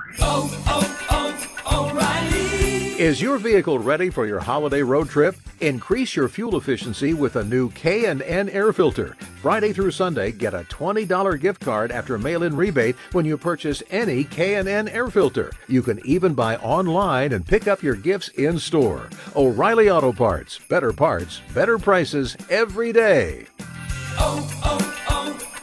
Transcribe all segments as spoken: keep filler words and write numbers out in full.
oh, oh, oh, O'Reilly. Is your vehicle ready for your holiday road trip? Increase your fuel efficiency with a new K and N air filter. Friday through Sunday, get a twenty dollars gift card after mail-in rebate when you purchase any K and N air filter. You can even buy online and pick up your gifts in store. O'Reilly Auto Parts. Better parts, better prices every day. Oh, oh,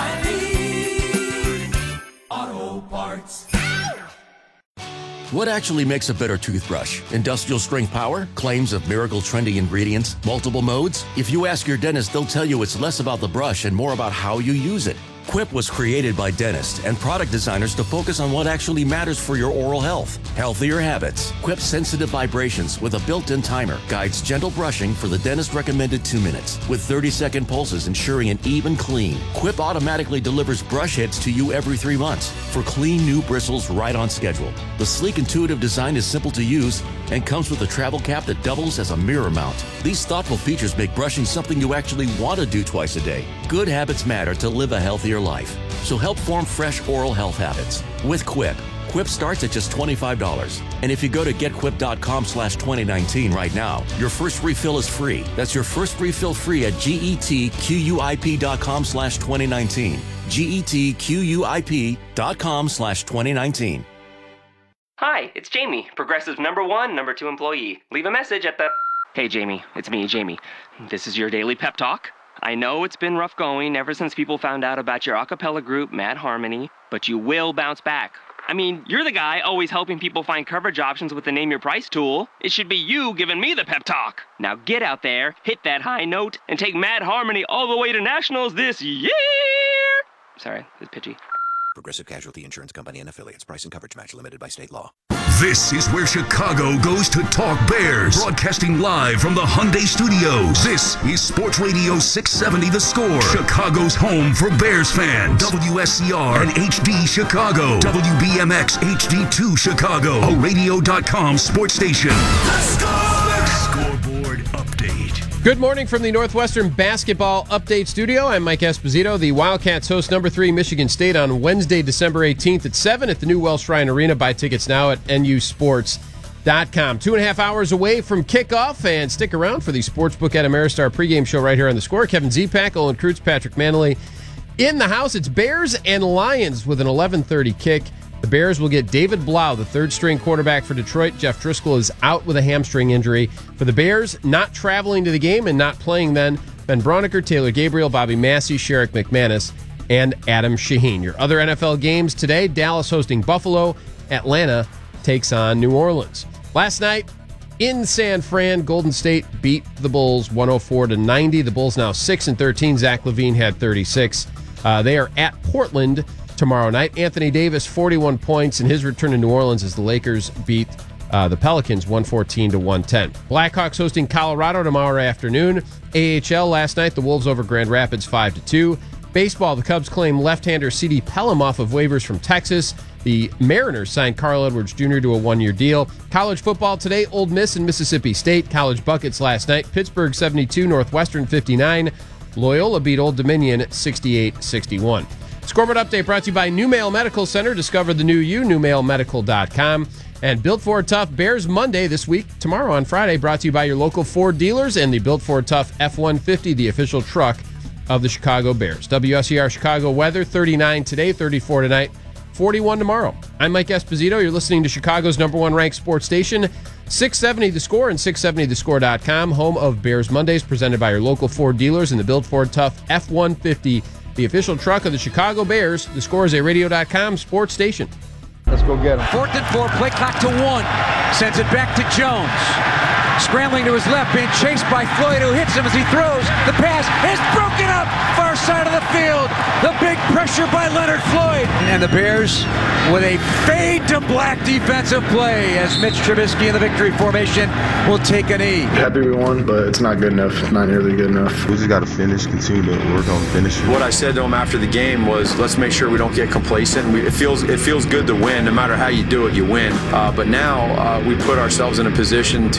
oh, O'Reilly Auto Parts. What actually makes a better toothbrush? Industrial strength power? Claims of miracle trendy ingredients? Multiple modes? If you ask your dentist, they'll tell you it's less about the brush and more about how you use it. Quip was created by dentists and product designers to focus on what actually matters for your oral health. Healthier habits. Quip's sensitive vibrations with a built-in timer guides gentle brushing for the dentist recommended two minutes with thirty second pulses ensuring an even clean. Quip automatically delivers brush hits to you every three months for clean new bristles right on schedule. The sleek intuitive design is simple to use and comes with a travel cap that doubles as a mirror mount. These thoughtful features make brushing something you actually want to do twice a day. Good habits matter to live a healthier life. So help form fresh oral health habits with Quip. Quip starts at just twenty-five dollars. And if you go to getquip.com slash 2019 right now, your first refill is free. That's your first refill free at getquip.com slash 2019. getquip.com slash 2019. Hi, it's Jamie, Progressive number one, number two employee. Leave a message at the... Hey, Jamie, it's me, Jamie. This is your daily pep talk. I know it's been rough going ever since people found out about your a cappella group, Mad Harmony, but you will bounce back. I mean, you're the guy always helping people find coverage options with the Name Your Price tool. It should be you giving me the pep talk. Now get out there, hit that high note, and take Mad Harmony all the way to nationals this year! Sorry, it's pitchy. Progressive Casualty Insurance Company and Affiliates. Price and coverage match limited by state law. This is where Chicago goes to talk Bears. Broadcasting live from the Hyundai Studios. This is Sports Radio six seventy The Score. Chicago's home for Bears fans. W S C R and H D Chicago. W B M X H D two Chicago. A radio dot com sports station. The Score! Scoreboard update. Good morning from the Northwestern Basketball Update Studio. I'm Mike Esposito. The Wildcats host number three Michigan State on Wednesday, December eighteenth at seven at the new Welsh Ryan Arena. Buy tickets now at N U sports dot com. Two and a half hours away from kickoff, and stick around for the Sportsbook at Ameristar pregame show right here on The Score. Kevin Zepak, Olin Kreutz, Patrick Manley in the house. It's Bears and Lions with an eleven thirty kick. The Bears will get David Blau, the third-string quarterback for Detroit. Jeff Driscoll is out with a hamstring injury. For the Bears, not traveling to the game and not playing then, Ben Braunecker, Taylor Gabriel, Bobby Massey, Sherrick McManus, and Adam Shaheen. Your other N F L games today, Dallas hosting Buffalo. Atlanta takes on New Orleans. Last night in San Fran, Golden State beat the Bulls one oh four to ninety. The Bulls now six and thirteen. Zach LaVine had thirty-six. Uh, they are at Portland tomorrow night. Anthony Davis, forty-one points in his return to New Orleans as the Lakers beat uh, the Pelicans one fourteen to one ten. Blackhawks hosting Colorado tomorrow afternoon. A H L last night, the Wolves over Grand Rapids five to two. Baseball, the Cubs claim left-hander C D Pelham off of waivers from Texas. The Mariners signed Carl Edwards Junior to a one-year deal. College football today, Ole Miss and Mississippi State. College buckets last night, Pittsburgh seventy-two, Northwestern fifty-nine. Loyola beat Old Dominion sixty-eight sixty-one. Scoreboard update brought to you by New Mail Medical Center. Discover the new you, new mail medical dot com. And Built Ford Tough Bears Monday this week, tomorrow on Friday, brought to you by your local Ford dealers and the Built Ford Tough F one fifty, the official truck of the Chicago Bears. W S E R Chicago weather, thirty-nine today, thirty-four tonight, forty-one tomorrow. I'm Mike Esposito. You're listening to Chicago's number one ranked sports station, six seventy The Score and six seventy the score dot com, home of Bears Mondays, presented by your local Ford dealers and the Built Ford Tough F one fifty, the official truck of the Chicago Bears. The Score is a radio dot com sports station. Let's go get him. Fourth and four, play clock to one. Sends it back to Jones. Scrambling to his left, being chased by Floyd, who hits him as he throws. The pass is broken up, far side of the field. The big pressure by Leonard Floyd. And the Bears with a fade to black defensive play as Mitch Trubisky in the victory formation will take a knee. Happy we won, but it's not good enough. Not nearly good enough. We just got to finish, continue to work on finishing. What I said to him after the game was, let's make sure we don't get complacent. We, it feels it feels good to win. No matter how you do it, you win. Uh, but now uh, we put ourselves in a position to, to get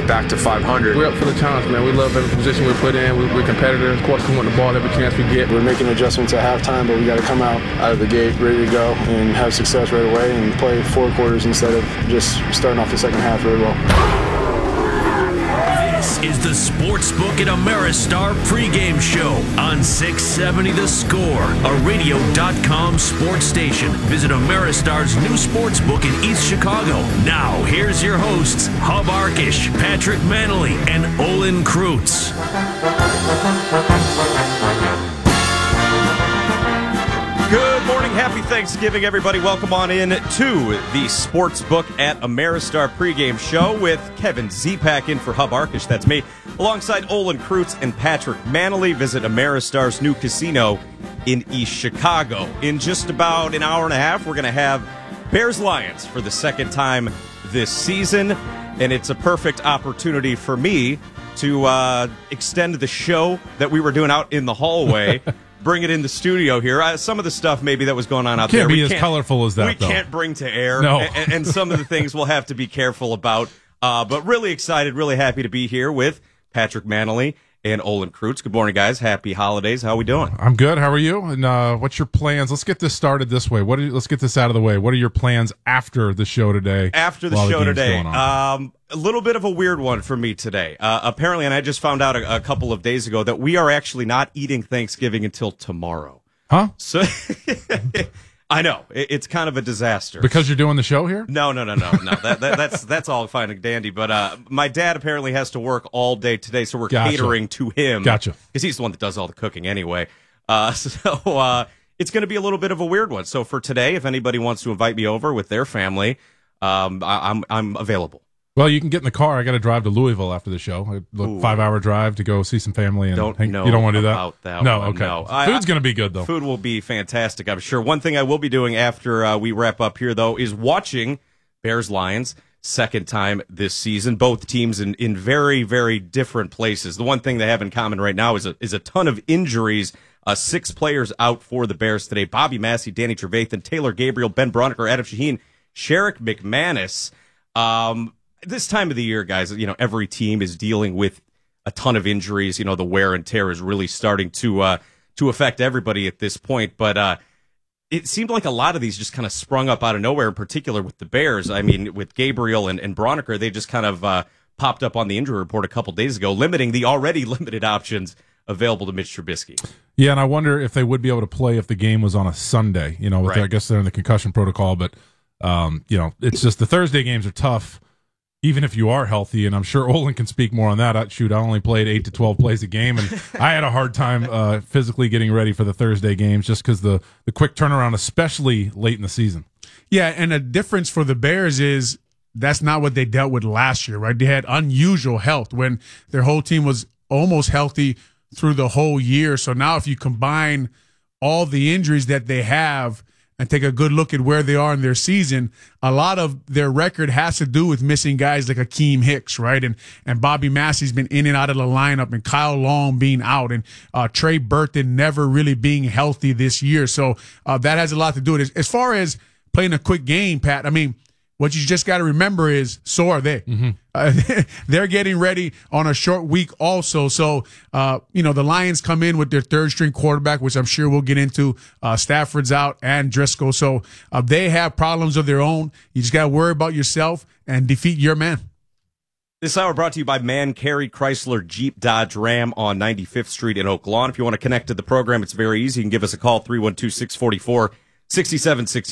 get back to five hundred. We're up for the challenge, man. We love every position we're put in. We, we're competitors. Of course, we want the ball every chance we get. We're making adjustments at halftime, but we got to come out out of the gate ready to go and have success right away and play four quarters instead of just starting off the second half really well. This is the Sportsbook at Ameristar pregame show on six seventy The Score, a radio dot com sports station. Visit Ameristar's new sportsbook in East Chicago. Now, here's your hosts, Hub Arkish, Patrick Manley, and Olin Kreutz. Good morning. Happy Thanksgiving, everybody. Welcome on in to the Sportsbook at Ameristar pregame show with Kevin Zepak in for Hub Arkish. That's me. Alongside Olin Kreutz and Patrick Manley. Visit Ameristar's new casino in East Chicago. In just about an hour and a half, we're going to have Bears-Lions for the second time this season. And it's a perfect opportunity for me to uh, extend the show that we were doing out in the hallway. Bring it in the studio here. Uh, some of the stuff maybe that was going on out can't there. Be we as can't colorful as that, We though. can't bring to air. No. and, and some of the things we'll have to be careful about. Uh, but really excited, really happy to be here with Patrick Manley and Olin Kreutz. Good morning, guys. Happy holidays. How are we doing? I'm good. How are you? And uh, what's your plans? Let's get this started this way. What? Are you, let's get this out of the way. What are your plans after the show today? After the show today, um, a little bit of a weird one for me today. Uh, apparently, and I just found out a, a couple of days ago that we are actually not eating Thanksgiving until tomorrow. Huh? So I know it, it's kind of a disaster because you're doing the show here. No, no, no, no, no. that, that, that's that's all fine and dandy. But uh, my dad apparently has to work all day today, so we're Gotcha. catering to him. Gotcha. Because he's the one that does all the cooking anyway. Uh, so uh, it's going to be a little bit of a weird one. So for today, if anybody wants to invite me over with their family, um, I, I'm I'm available. Well, you can get in the car. I got to drive to Louisville after the show. A five-hour drive to go see some family. And don't hang, know you don't want to do that? About that no, one, okay. No. Food's going to be good, though. Food will be fantastic, I'm sure. One thing I will be doing after uh, we wrap up here, though, is watching Bears-Lions second time this season. Both teams in, in very, very different places. The one thing they have in common right now is a, is a ton of injuries. Uh, six players out for the Bears today. Bobby Massey, Danny Trevathan, Taylor Gabriel, Ben Braunecker, Adam Shaheen, Sherrick McManus. Um... This time of the year, guys, you know, every team is dealing with a ton of injuries. You know, the wear and tear is really starting to uh, to affect everybody at this point. But uh, it seemed like a lot of these just kind of sprung up out of nowhere, in particular with the Bears. I mean, with Gabriel and, and Braunecker, they just kind of uh, popped up on the injury report a couple days ago, limiting the already limited options available to Mitch Trubisky. Yeah, and I wonder if they would be able to play if the game was on a Sunday. You know, with Right. the, I guess they're in the concussion protocol, but, um, you know, it's just the Thursday games are tough. Even if you are healthy, and I'm sure Olin can speak more on that. I, shoot, I only played eight to twelve plays a game, and I had a hard time uh, physically getting ready for the Thursday games just because the, the quick turnaround, especially late in the season. Yeah, and the difference for the Bears is that's not what they dealt with last year, right? They had unusual health when their whole team was almost healthy through the whole year. So now if you combine all the injuries that they have and take a good look at where they are in their season, a lot of their record has to do with missing guys like Akeem Hicks, right? And and Bobby Massey's been in and out of the lineup, and Kyle Long being out, and uh, Trey Burton never really being healthy this year. So uh, that has a lot to do with it. As far as playing a quick game, Pat, I mean, what you just got to remember is so are they. Mm-hmm. Uh, they're getting ready on a short week also. So, uh, you know, the Lions come in with their third string quarterback, which I'm sure we'll get into. Uh, Stafford's out and Driscoll. So uh, they have problems of their own. You just got to worry about yourself and defeat your man. This hour brought to you by Man Carey Chrysler Jeep Dodge Ram on ninety-fifth Street in Oak Lawn. If you want to connect to the program, it's very easy. You can give us a call, three one two, six four four, six seven six